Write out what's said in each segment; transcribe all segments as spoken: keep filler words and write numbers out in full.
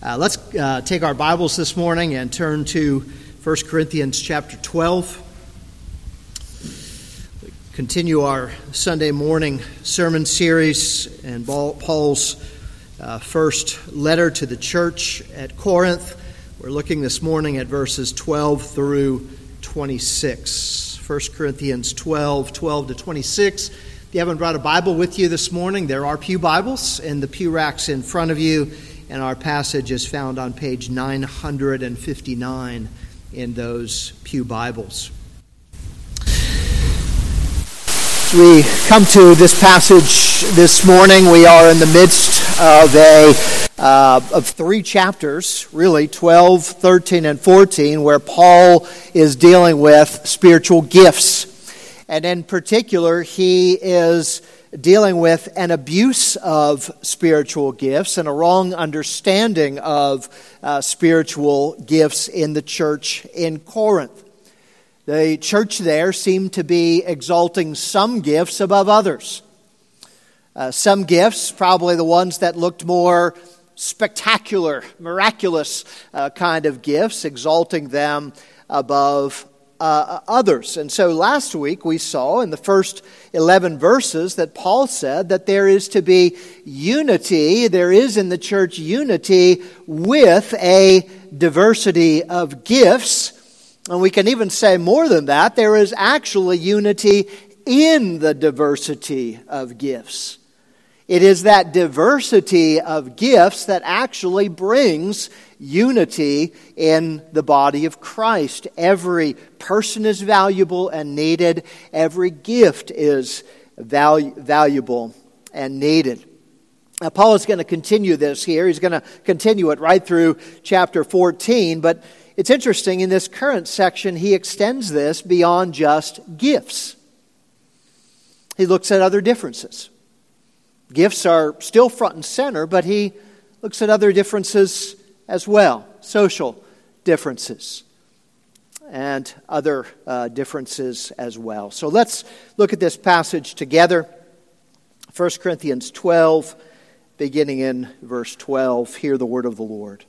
Uh, let's uh, take our Bibles this morning and turn to First Corinthians chapter twelve. We continue our Sunday morning sermon series and Paul's uh, first letter to the church at Corinth. We're looking this morning at verses twelve through twenty-six. First Corinthians twelve, twelve to twenty-six. If you haven't brought a Bible with you this morning, there are pew Bibles in the pew racks in front of you. And our passage is found on page nine hundred fifty-nine in those pew Bibles. As we come to this passage this morning, we are in the midst of a uh, of three chapters, really twelve, thirteen, and fourteen, where Paul is dealing with spiritual gifts. And in particular, he is dealing with an abuse of spiritual gifts and a wrong understanding of uh, spiritual gifts in the church in Corinth. The church there seemed to be exalting some gifts above others. Uh, some gifts, probably the ones that looked more spectacular, miraculous uh, kind of gifts, exalting them above Uh, others. And so last week we saw in the first eleven verses that Paul said that there is to be unity, there is in the church unity with a diversity of gifts. And we can even say more than that, there is actually unity in the diversity of gifts. It is that diversity of gifts that actually brings unity in the body of Christ. Every person is valuable and needed. Every gift is valu- valuable and needed. Now, Paul is going to continue this here. He's going to continue it right through chapter fourteen. But it's interesting, in this current section, he extends this beyond just gifts. He looks at other differences. Gifts are still front and center, but he looks at other differences as well, social differences and other uh, differences as well. So let's look at this passage together. First Corinthians twelve, beginning in verse twelve. Hear the word of the Lord.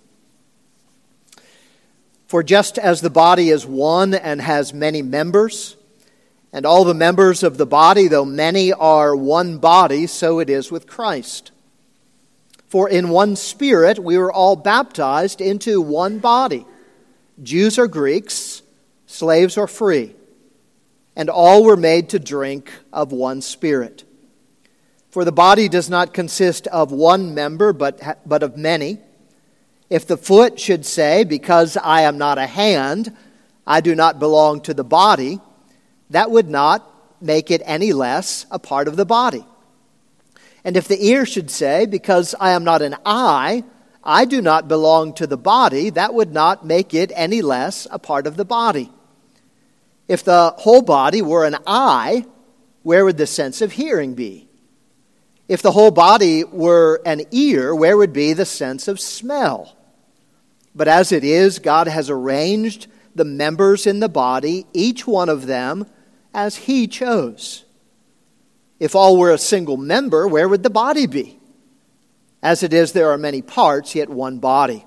For just as the body is one and has many members, and all the members of the body, though many, are one body, so it is with Christ. For in one Spirit we were all baptized into one body, Jews or Greeks, slaves or free, and all were made to drink of one Spirit. For the body does not consist of one member, but, but of many. If the foot should say, because I am not a hand, I do not belong to the body, that would not make it any less a part of the body. And if the ear should say, because I am not an eye, I do not belong to the body, that would not make it any less a part of the body. If the whole body were an eye, where would the sense of hearing be? If the whole body were an ear, where would be the sense of smell? But as it is, God has arranged the members in the body, each one of them, as He chose. If all were a single member, where would the body be? As it is, there are many parts, yet one body.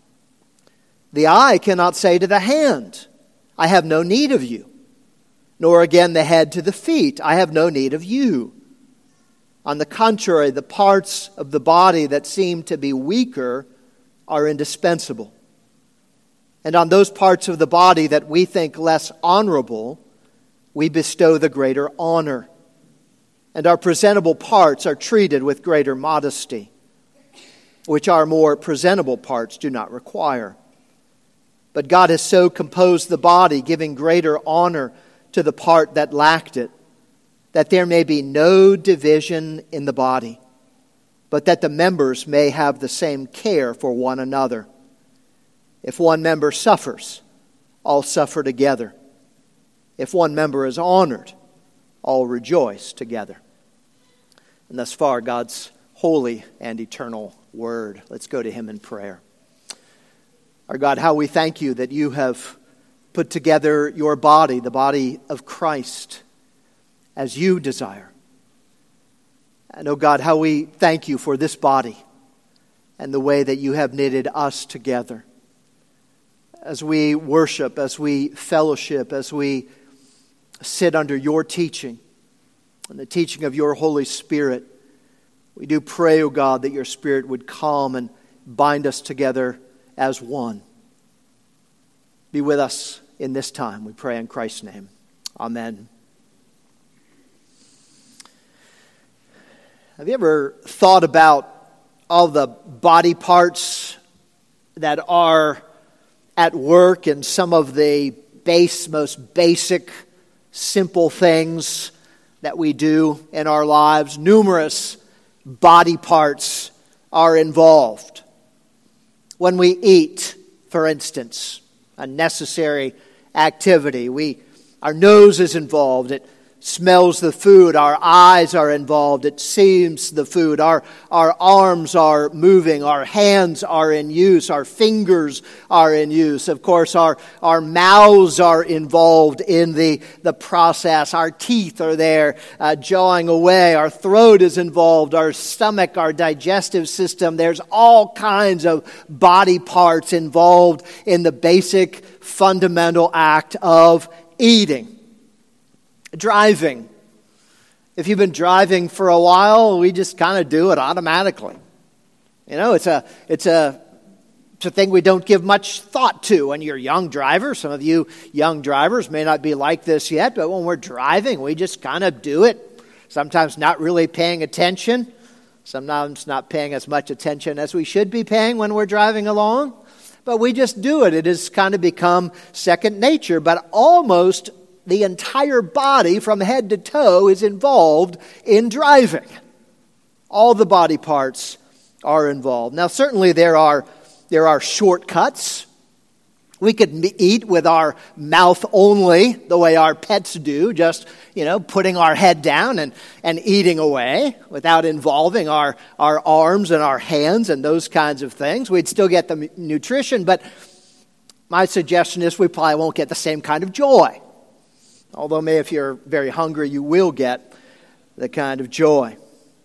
The eye cannot say to the hand, I have no need of you. Nor again the head to the feet, I have no need of you. On the contrary, the parts of the body that seem to be weaker are indispensable. And on those parts of the body that we think less honorable, we bestow the greater honor. And our presentable parts are treated with greater modesty, which our more presentable parts do not require. But God has so composed the body, giving greater honor to the part that lacked it, that there may be no division in the body, but that the members may have the same care for one another. If one member suffers, all suffer together. If one member is honored, all rejoice together. And thus far, God's holy and eternal word. Let's go to Him in prayer. Our God, how we thank You that You have put together Your body, the body of Christ, as You desire. And, oh God, how we thank You for this body, and the way that you have knitted us together. As we worship, as we fellowship, as we sit under your teaching and the teaching of your Holy Spirit, we do pray, O God, that your Spirit would come and bind us together as one. Be with us in this time, we pray in Christ's name. Amen. Have you ever thought about all the body parts that are at work in some of the base, most basic, simple things that we do in our lives? Numerous body parts are involved. When we eat, for instance, a necessary activity, we our nose is involved. It smells the food. Our eyes are involved. It sees the food. Our, our arms are moving. Our hands are in use. Our fingers are in use. Of course, our, our mouths are involved in the, the process. Our teeth are there uh, jawing away. Our throat is involved. Our stomach, our digestive system. There's all kinds of body parts involved in the basic fundamental act of eating. Driving. If you've been driving for a while, we just kind of do it automatically. You know, it's a it's a it's a thing we don't give much thought to when you're a young driver. Some of you young drivers may not be like this yet, but when we're driving, we just kind of do it. Sometimes not really paying attention. Sometimes not paying as much attention as we should be paying when we're driving along. But we just do it. It has kind of become second nature, but almost the entire body from head to toe is involved in driving. All the body parts are involved. Now, certainly there are there are shortcuts. We could eat with our mouth only, the way our pets do, just, you know, putting our head down and, and eating away without involving our, our arms and our hands and those kinds of things. We'd still get the nutrition, but my suggestion is we probably won't get the same kind of joy. Although maybe if you're very hungry, you will get the kind of joy.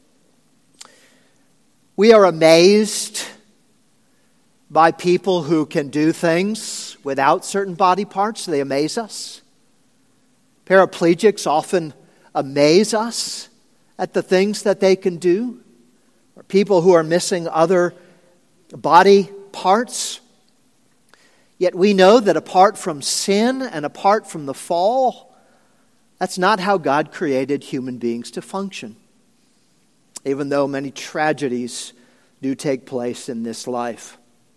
We are amazed by people who can do things without certain body parts. They amaze us. Paraplegics often amaze us at the things that they can do. Or people who are missing other body parts. Yet we know that apart from sin and apart from the fall, that's not how God created human beings to function, even though many tragedies do take place in this life.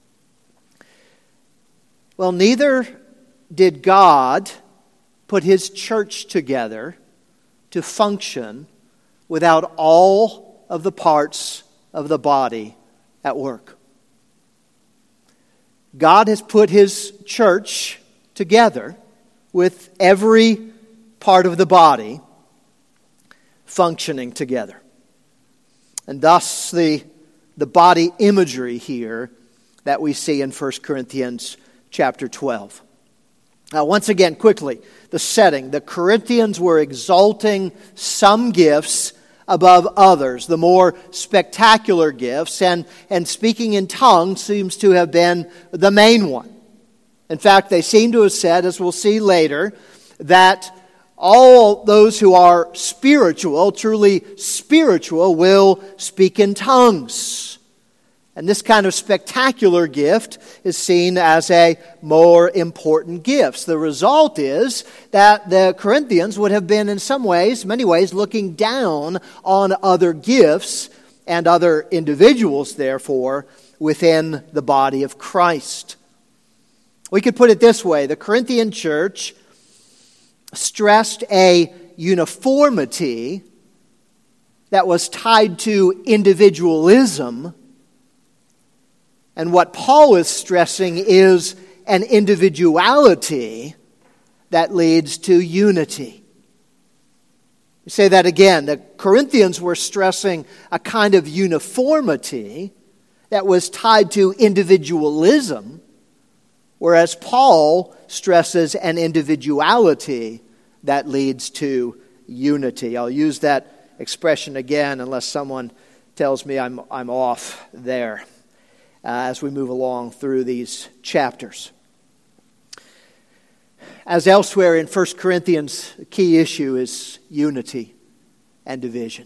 Well, neither did God put his church together to function without all of the parts of the body at work. God has put his church together with every part of the body functioning together. And thus the, the body imagery here that we see in First Corinthians chapter twelve. Now, once again, quickly, the setting. The Corinthians were exalting some gifts above others, the more spectacular gifts, and, and speaking in tongues seems to have been the main one. In fact, they seem to have said, as we'll see later, that all those who are spiritual, truly spiritual, will speak in tongues. And this kind of spectacular gift is seen as a more important gift. The result is that the Corinthians would have been in some ways, many ways, looking down on other gifts and other individuals, therefore, within the body of Christ. We could put it this way. The Corinthian church stressed a uniformity that was tied to individualism. And what Paul is stressing is an individuality that leads to unity. We say that again. The Corinthians were stressing a kind of uniformity that was tied to individualism, whereas Paul stresses an individuality that leads to unity. I'll use that expression again unless someone tells me I'm I'm off there. uh, as we move along through these chapters. As elsewhere in First Corinthians, the key issue is unity and division.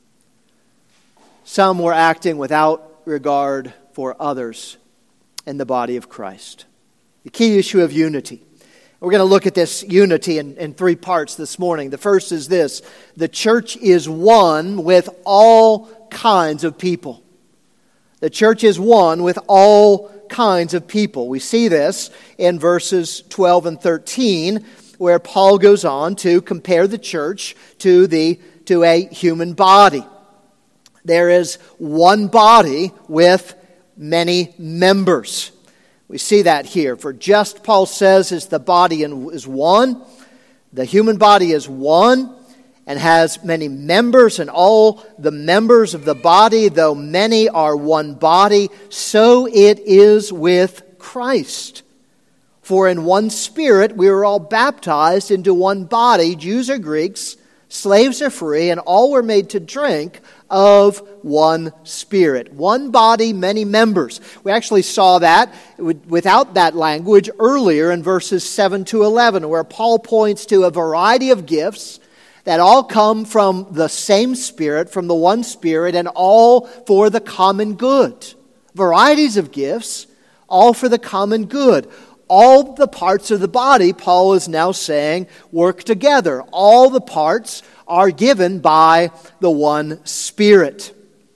Some were acting without regard for others in the body of Christ. The key issue of unity. We're going to look at this unity in, in three parts this morning. The first is this: the church is one with all kinds of people. The church is one with all kinds of people. We see this in verses twelve and thirteen, where Paul goes on to compare the church to the to a human body. There is one body with many members. We see that here. For just, Paul says, is the body is one. The human body is one and has many members, and all the members of the body, though many, are one body, so it is with Christ. For in one Spirit we were all baptized into one body, Jews or Greeks, slaves or free, and all were made to drink of one Spirit. One body, many members. We actually saw that without that language earlier in verses seven to eleven, where Paul points to a variety of gifts that all come from the same Spirit, from the one Spirit, and all for the common good. Varieties of gifts, all for the common good. All the parts of the body, Paul is now saying, work together. All the parts are given by the one Spirit.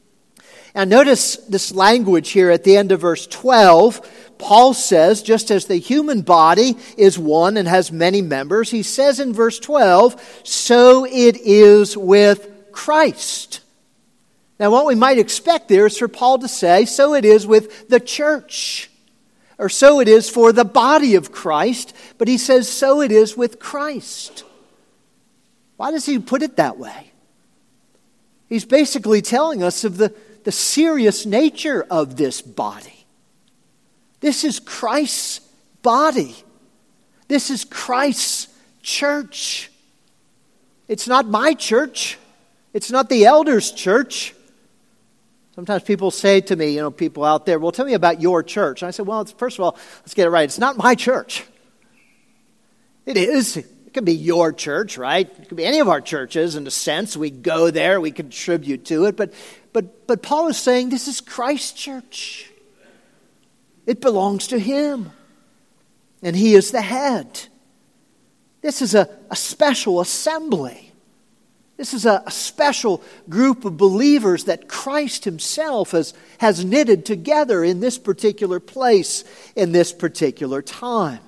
And notice this language here at the end of verse twelve. Paul says, just as the human body is one and has many members, he says in verse twelve, so it is with Christ. Now what we might expect there is for Paul to say, so it is with the church. Or so it is for the body of Christ. But he says, so it is with Christ. Why does he put it that way? He's basically telling us of the, the serious nature of this body. This is Christ's body. This is Christ's church. It's not my church. It's not the elders' church. Sometimes people say to me, you know, people out there, well, tell me about your church. And I said, well, it's, first of all, let's get it right. It's not my church. It is. It could be your church, right? It could be any of our churches in a sense. We go there, we contribute to it. But, but, but Paul is saying this is Christ's church. It belongs to Him. And He is the head. This is a, a special assembly. This is a, a special group of believers that Christ Himself has, has knitted together in this particular place, in this particular time.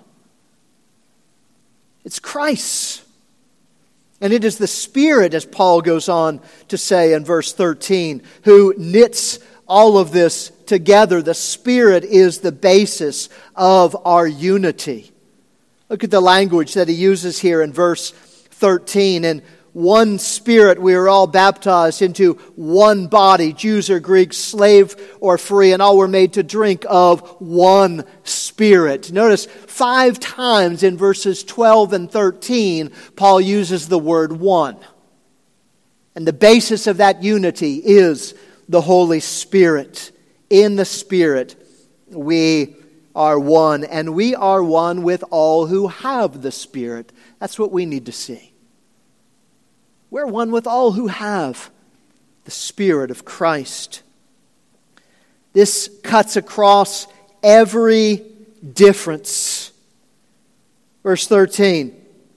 It's Christ. And it is the Spirit, as Paul goes on to say in verse thirteen, who knits all of this together. The Spirit is the basis of our unity. Look at the language that he uses here in verse thirteen. In one Spirit we are all baptized into one body, Jews or Greeks, slave or free, and all were made to drink of one Spirit. Notice five times in verses twelve and thirteen, Paul uses the word one. And the basis of that unity is the Holy Spirit. In the Spirit we are one, and we are one with all who have the Spirit. That's what we need to see. We're one with all who have the Spirit of Christ. This cuts across every difference. Verse thirteen,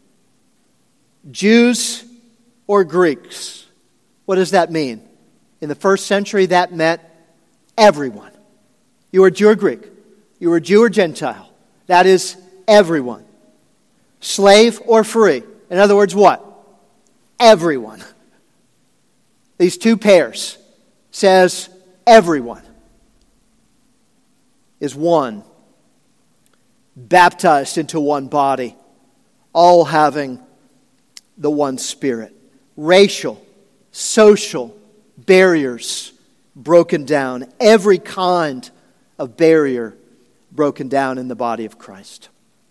Jews or Greeks. What does that mean? In the first century, that meant everyone. You were Jew or Greek. You were Jew or Gentile. That is everyone. Slave or free. In other words, what? Everyone. These two pairs says everyone is one, baptized into one body, all having the one Spirit. Racial, social barriers broken down. Every kind of barrier broken down in the body of Christ.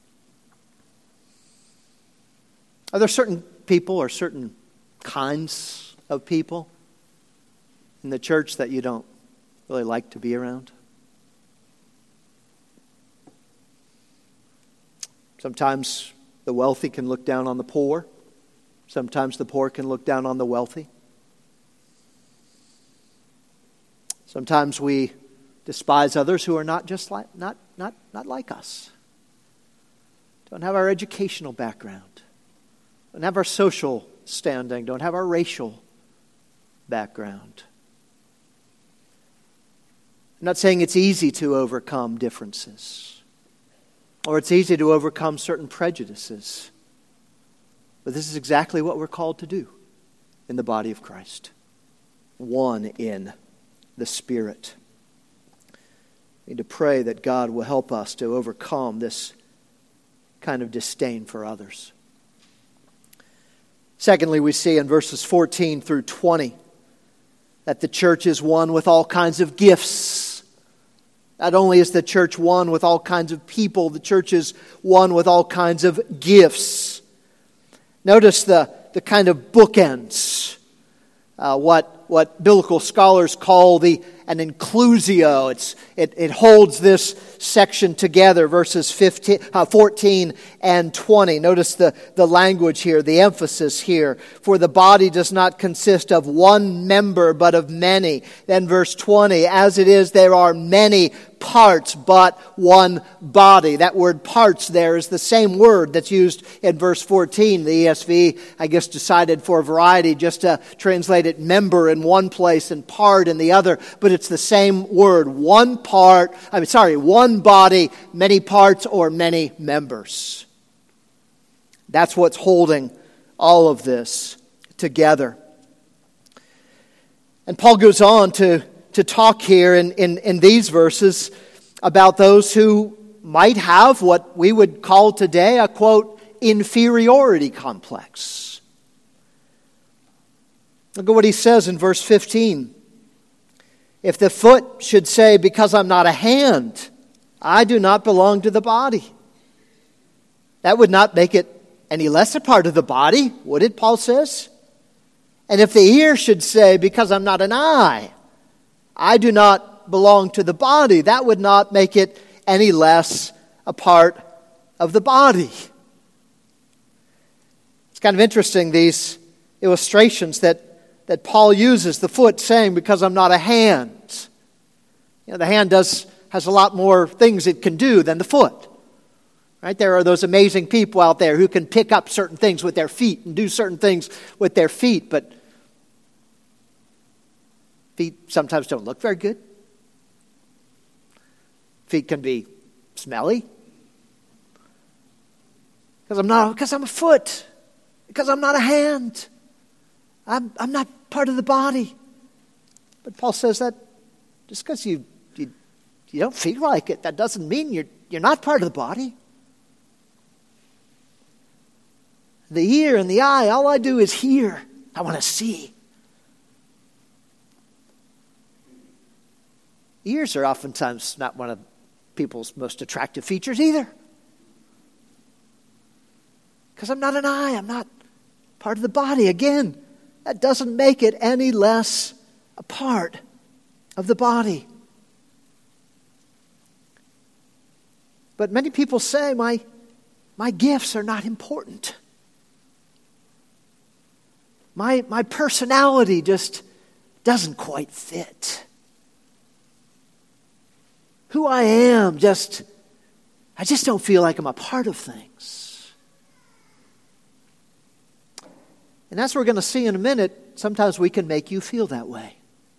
Are there certain people or certain kinds of people in the church that you don't really like to be around? Sometimes the wealthy can look down on the poor. Sometimes the poor can look down on the wealthy. Sometimes we despise others who are not just like not not not like us. Don't have our educational background. Don't have our social standing. Don't have our racial background. I'm not saying it's easy to overcome differences, or it's easy to overcome certain prejudices. But this is exactly what we're called to do in the body of Christ. One in the Spirit. We need to pray that God will help us to overcome this kind of disdain for others. Secondly, we see in verses fourteen through twenty that the church is one with all kinds of gifts. Not only is the church one with all kinds of people, the church is one with all kinds of gifts. Notice the, the kind of bookends, uh, what what biblical scholars call the an inclusio. It's, it, it holds this section together, verses fifteen, uh, fourteen and twenty. Notice the, the language here, the emphasis here. For the body does not consist of one member, but of many. Then verse twenty, as it is, there are many parts, but one body. That word parts there is the same word that's used in verse fourteen. The E S V, I guess, decided for variety just to translate it member in one place and part in the other. But it's the same word. One part, I mean, sorry, one body, many parts or many members. That's what's holding all of this together. And Paul goes on to to talk here in, in, in these verses about those who might have what we would call today a, quote, inferiority complex. Look at what he says in verse fifteen. If the foot should say, because I'm not a hand, I do not belong to the body, that would not make it any less a part of the body, would it, Paul says? And if the ear should say, because I'm not an eye, I do not belong to the body, that would not make it any less a part of the body. It's kind of interesting, these illustrations that, that Paul uses, the foot saying, because I'm not a hand. You know, the hand does has a lot more things it can do than the foot. Right? There are those amazing people out there who can pick up certain things with their feet and do certain things with their feet, but feet sometimes don't look very good. Feet can be smelly. Because I'm not, because I'm a foot. Because I'm not a hand. I'm I'm not part of the body. But Paul says that just because you, you you don't feel like it, that doesn't mean you're you're not part of the body. The ear and the eye, all I do is hear. I want to see. Ears are oftentimes not one of people's most attractive features either. Because I'm not an eye, I'm not part of the body. Again, that doesn't make it any less a part of the body. But many people say, my, my gifts are not important. My, my personality just doesn't quite fit. Who I am, just, I just don't feel like I'm a part of things. And as we're going to see in a minute, sometimes we can make you feel that way.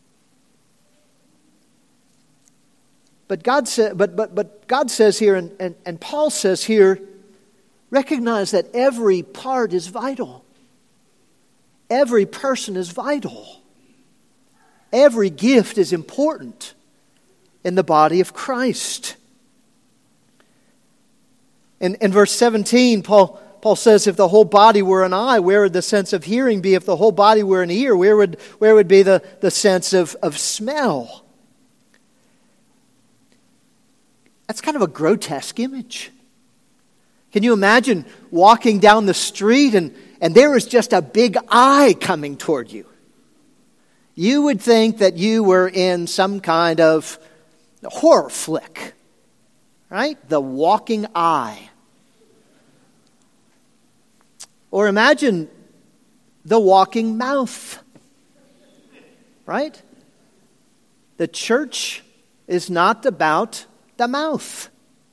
But God said, but but but God says here, and, and, and Paul says here, recognize that every part is vital. Every person is vital. Every gift is important in the body of Christ. In, in verse seventeen, Paul, Paul says, if the whole body were an eye, where would the sense of hearing be? If the whole body were an ear, where would, where would be the, the sense of, of smell? That's kind of a grotesque image. Can you imagine walking down the street and, and there is just a big eye coming toward you? You would think that you were in some kind of horror flick, right? The walking eye. Or imagine the walking mouth. Right? The church is not about the mouth.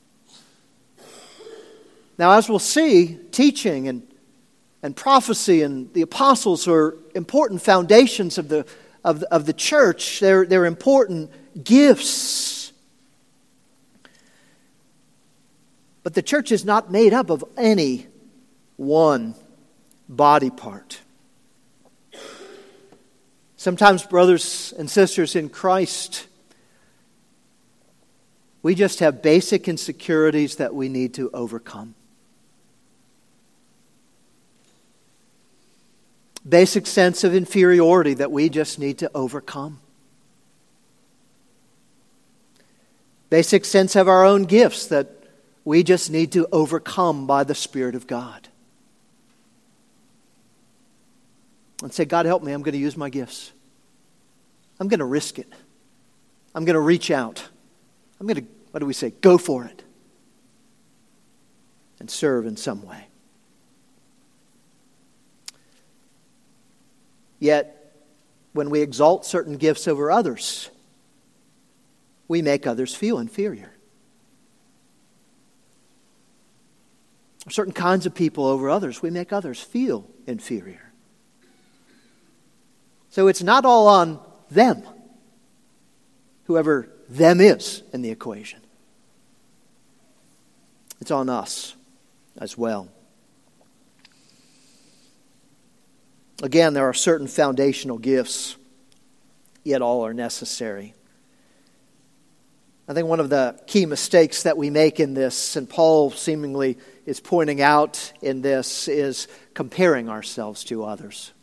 Now, as we'll see, teaching and, and prophecy and the apostles are important foundations of the, of the, of the church. They're, they're important gifts. But the church is not made up of any one body part. Sometimes, brothers and sisters in Christ, we just have basic insecurities that we need to overcome. Basic sense of inferiority that we just need to overcome. Basic sense of our own gifts that we just need to overcome by the Spirit of God. And say, God, help me, I'm going to use my gifts. I'm going to risk it. I'm going to reach out. I'm going to, what do we say, go for it. And serve in some way. Yet, when we exalt certain gifts over others, we make others feel inferior. Certain kinds of people over others, we make others feel inferior. So it's not all on them, whoever them is in the equation. It's on us as well. Again, there are certain foundational gifts, yet all are necessary. I think one of the key mistakes that we make in this, and Paul seemingly is pointing out in this, is comparing ourselves to others.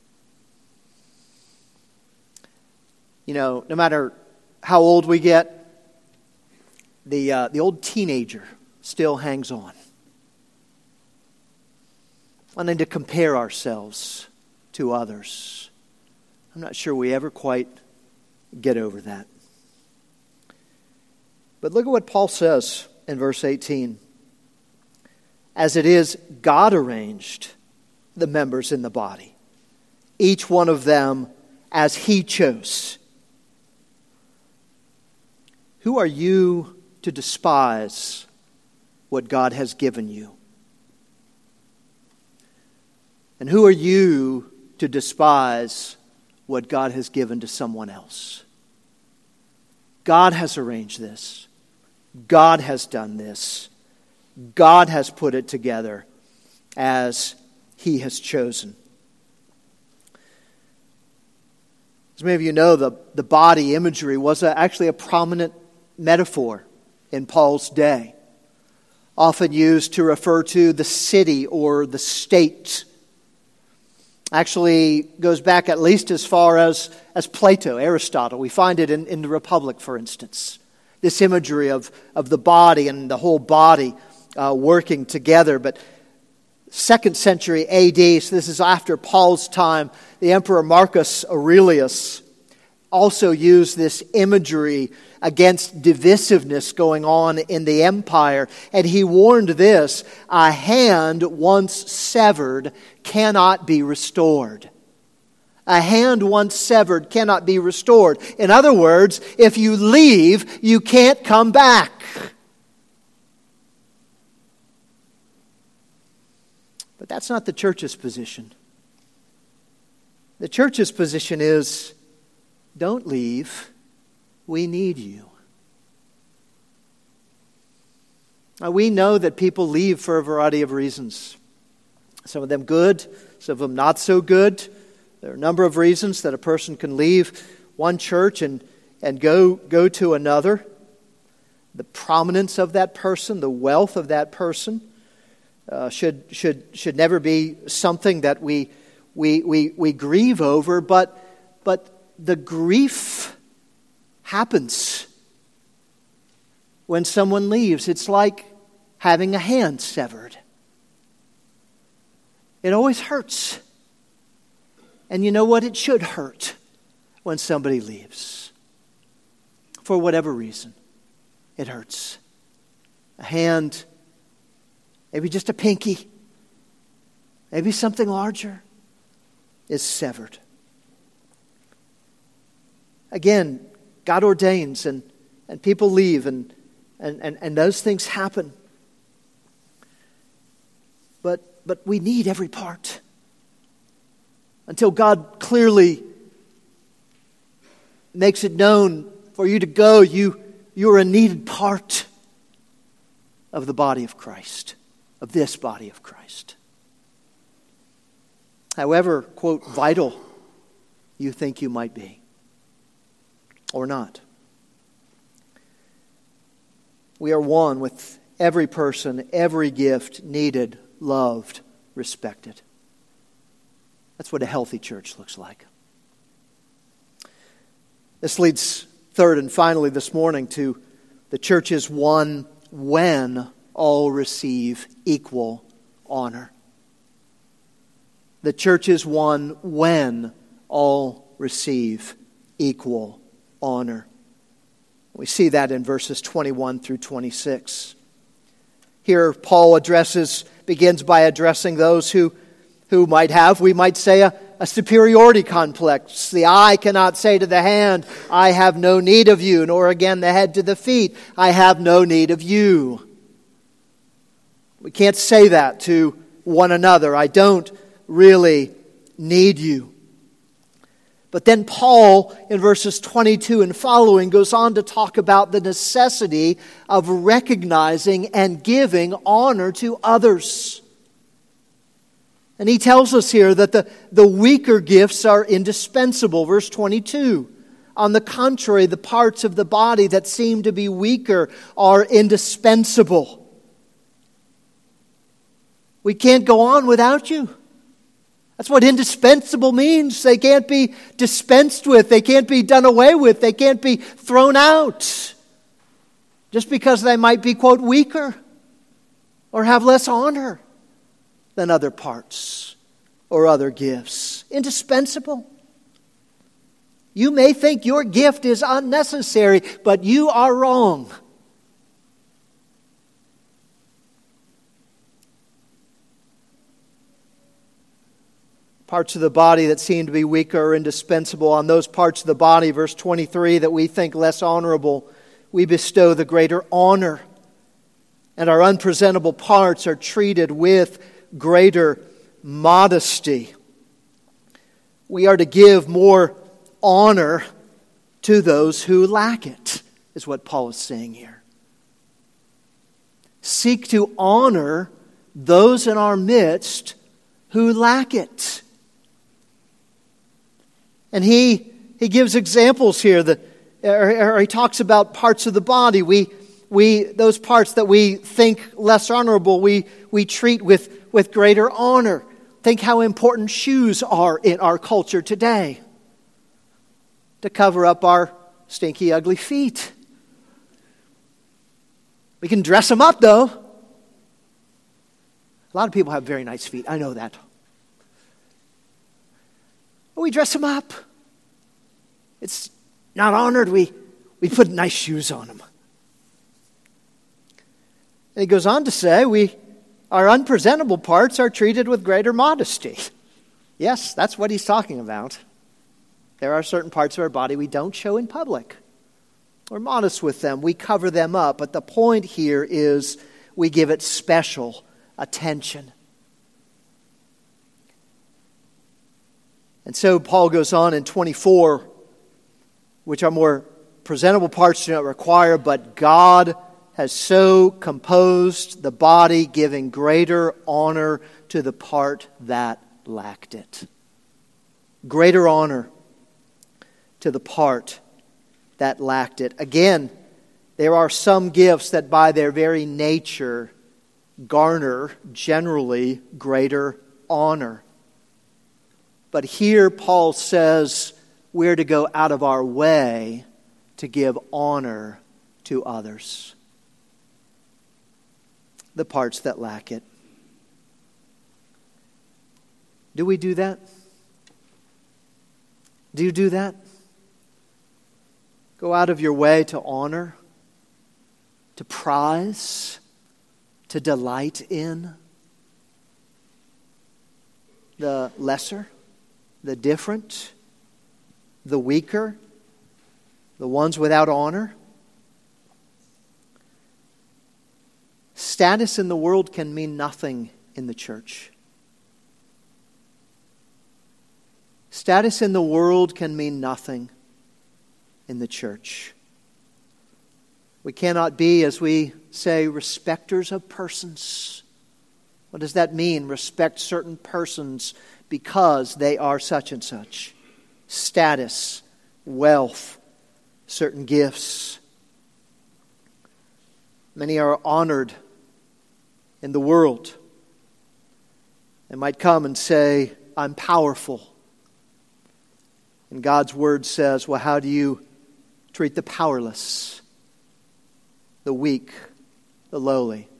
You know, no matter how old we get, the uh, the old teenager still hangs on. Wanting to compare ourselves to others. I'm not sure we ever quite get over that. But look at what Paul says in verse eighteen. As it is, God arranged the members in the body, each one of them as He chose. Who are you to despise what God has given you? And who are you to despise what God has given to someone else? God has arranged this. God has done this. God has put it together as He has chosen. As many of you know, the, the body imagery was a, actually a prominent metaphor in Paul's day, often used to refer to the city or the state. Actually goes back at least as far as, as Plato, Aristotle. We find it in, in the Republic, for instance. This imagery of, of the body and the whole body uh, working together. But second century A D, so this is after Paul's time, the Emperor Marcus Aurelius also used this imagery against divisiveness going on in the empire. And he warned this: a hand once severed cannot be restored. A hand once severed cannot be restored. In other words, if you leave, you can't come back. But that's not the church's position. The church's position is, don't leave. We need you. Now, we know that people leave for a variety of reasons. Some of them good, some of them not so good. There are a number of reasons that a person can leave one church and, and go, go to another. The prominence of that person, the wealth of that person, uh, should, should, should never be something that we, we, we, we grieve over, but, but the grief happens when someone leaves. It's like having a hand severed. It always hurts. And you know what? It should hurt when somebody leaves. For whatever reason, it hurts. A hand, maybe just a pinky, maybe something larger, is severed. Again, God ordains and, and people leave and, and, and, and those things happen. But, but we need every part. Until God clearly makes it known for you to go, you, you are a needed part of the body of Christ, of this body of Christ. However, quote, vital you think you might be, or not. We are one with every person, every gift needed, loved, respected. That's what a healthy church looks like. This leads, third and finally this morning, to the church is one when all receive equal honor. The church is one when all receive equal honor. We see that in verses twenty-one through twenty-six. Here Paul addresses, begins by addressing those who, who might have, we might say, a, a superiority complex. The eye cannot say to the hand, I have no need of you, nor again the head to the feet, I have no need of you. We can't say that to one another. I don't really need you. But then Paul, in verses twenty-two and following, goes on to talk about the necessity of recognizing and giving honor to others. And he tells us here that the, the weaker gifts are indispensable. Verse twenty-two. On the contrary, the parts of the body that seem to be weaker are indispensable. We can't go on without you. That's what indispensable means. They can't be dispensed with. They can't be done away with. They can't be thrown out. Just because they might be, quote, weaker or have less honor than other parts or other gifts. Indispensable. You may think your gift is unnecessary, but you are wrong. Parts of the body that seem to be weaker are indispensable. On those parts of the body, verse twenty-three, that we think less honorable, we bestow the greater honor. And our unpresentable parts are treated with greater modesty. We are to give more honor to those who lack it, is what Paul is saying here. Seek to honor those in our midst who lack it. And he he gives examples here that, or, or he talks about parts of the body. We we those parts that we think less honorable, we we treat with, with greater honor. Think how important shoes are in our culture today to cover up our stinky, ugly feet. We can dress them up, though. A lot of people have very nice feet. I know that. But we dress them up. It's not honored. We, we put nice shoes on them. And he goes on to say, we our unpresentable parts are treated with greater modesty. Yes, that's what he's talking about. There are certain parts of our body we don't show in public. We're modest with them. We cover them up. But the point here is we give it special attention. And so Paul goes on in twenty-four, which are more presentable parts do not require, but God has so composed the body, giving greater honor to the part that lacked it. Greater honor to the part that lacked it. Again, there are some gifts that by their very nature garner generally greater honor. But here Paul says we're to go out of our way to give honor to others. The parts that lack it. Do we do that? Do you do that? Go out of your way to honor, to prize, to delight in? the lesser, the different, the weaker, the ones without honor. Status in the world can mean nothing in the church. Status in the world can mean nothing in the church. We cannot be, as we say, respecters of persons. What does that mean? Respect certain persons because they are such and such. Status, wealth, certain gifts. Many are honored in the world. They might come and say, I'm powerful. And God's Word says, well, how do you treat the powerless, the weak, the lowly?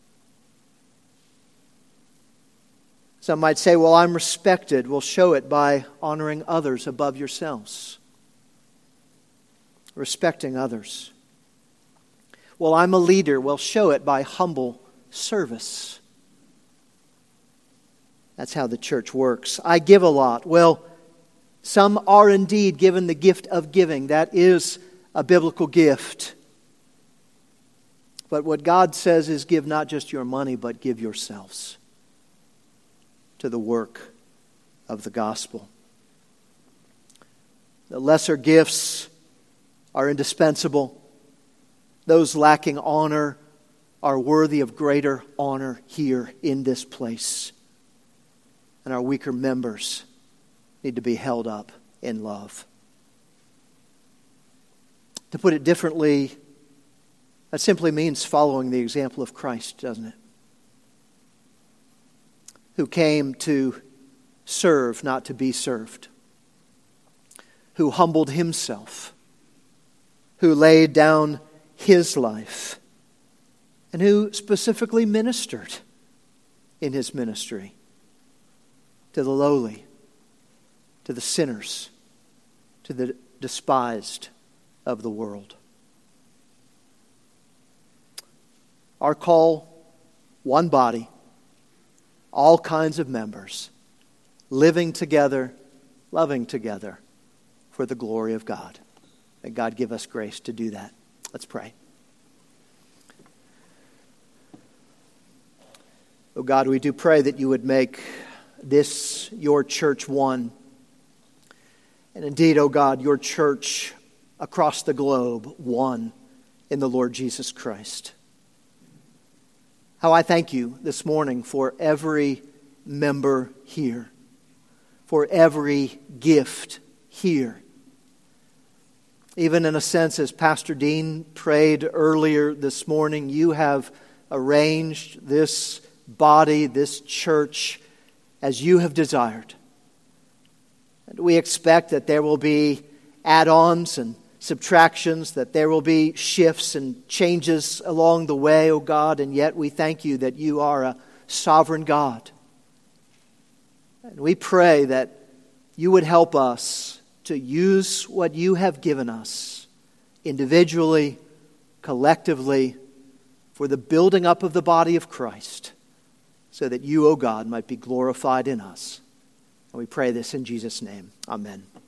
Some might say, well, I'm respected. Well, show it by honoring others above yourselves. Respecting others. Well, I'm a leader. Well, show it by humble service. That's how the church works. I give a lot. Well, some are indeed given the gift of giving. That is a biblical gift. But what God says is give not just your money, but give yourselves to the work of the gospel. The lesser gifts are indispensable. Those lacking honor are worthy of greater honor here in this place. And our weaker members need to be held up in love. To put it differently, that simply means following the example of Christ, doesn't it? Who came to serve, not to be served. Who humbled himself. Who laid down his life. And who specifically ministered in his ministry to the lowly, to the sinners, to the despised of the world. Our call, one body, all kinds of members, living together, loving together for the glory of God. May God give us grace to do that. Let's pray. Oh God, we do pray that you would make this your church one. And indeed, oh God, your church across the globe one in the Lord Jesus Christ. How I thank you this morning for every member here, for every gift here. Even in a sense, as Pastor Dean prayed earlier this morning, you have arranged this body, this church, as you have desired. And we expect that there will be add-ons and subtractions, that there will be shifts and changes along the way, O God, and yet we thank you that you are a sovereign God. And we pray that you would help us to use what you have given us individually, collectively, for the building up of the body of Christ, so that you, O God, might be glorified in us. And we pray this in Jesus' name. Amen.